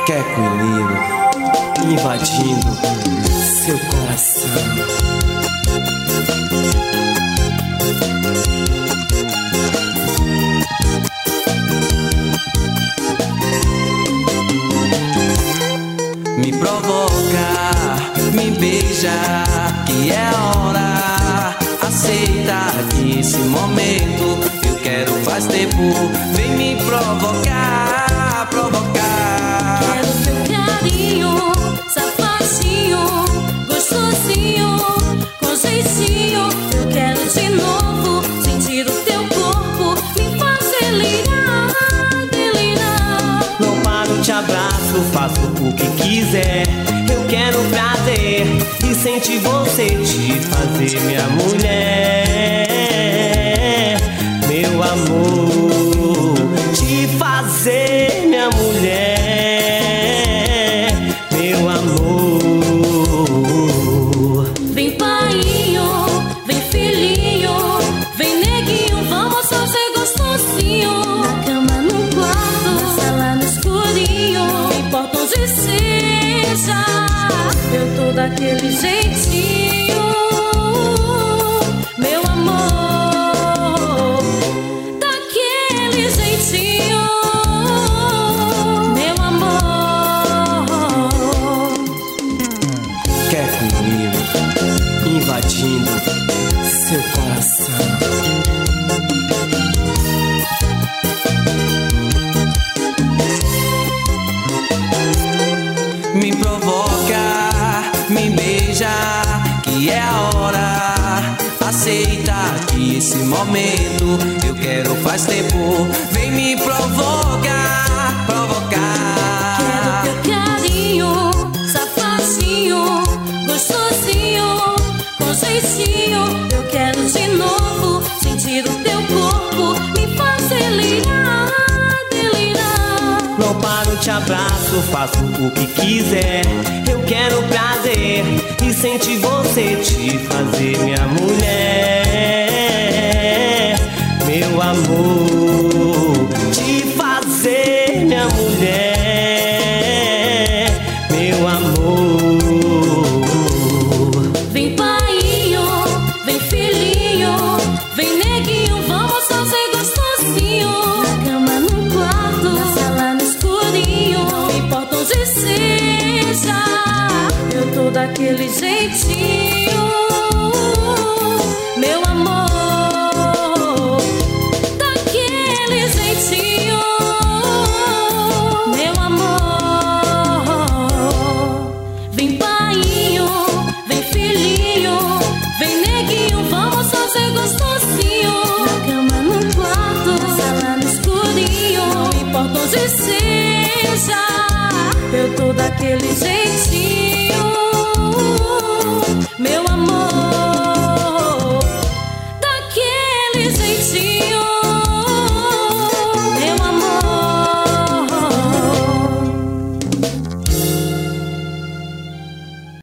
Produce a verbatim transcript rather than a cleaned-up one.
Queco e Nilo invadindo seu coração. Me provoca, me beija, que é hora. Aceita que esse momento eu quero faz tempo. Vem me provocar, provocar. Quero teu carinho, safadinho, gostosinho, com jeitinho. Eu quero de novo sentir o teu corpo, me fazer delirar, delirar. Não paro, te abraço, faço o que quiser. Eu quero prazer e sentir você, te fazer minha mulher, meu amor, te fazer minha mulher, meu amor. Vem painho, vem filhinho, vem neguinho, vamos fazer gostosinho. Na cama, no quarto, na sala, no escurinho, não importa onde seja, eu tô daquele jeitinho, meu amor, daquele jeitinho, meu amor. Queco e Nilo invadindo seu coração. Me provoca, me beija, que é a hora. Aceita que esse momento eu quero faz tempo. Vem me provocar, provocar. Quero teu carinho, safadinho, gostosinho, com jeitinho. Eu quero de novo sentir o teu corpo, me fazer delirar, delirar. Não paro, te abraço, faço o que quiser. Eu quero prazer e sentir você, te fazer minha mulher, meu amor, te fazer minha mulher, meu amor. Vem painho, vem filhinho, vem neguinho, vamos fazer gostosinho. Na cama, no quarto, na sala, no escurinho, não importa onde seja, eu tô daquele jeitinho, meu amor, daquele jeitinho, meu amor. Vem painho, vem filhinho, vem neguinho, vamos fazer gostosinho. Na cama, no quarto, na sala, no escurinho, não importa onde seja, eu tô daquele jeitinho.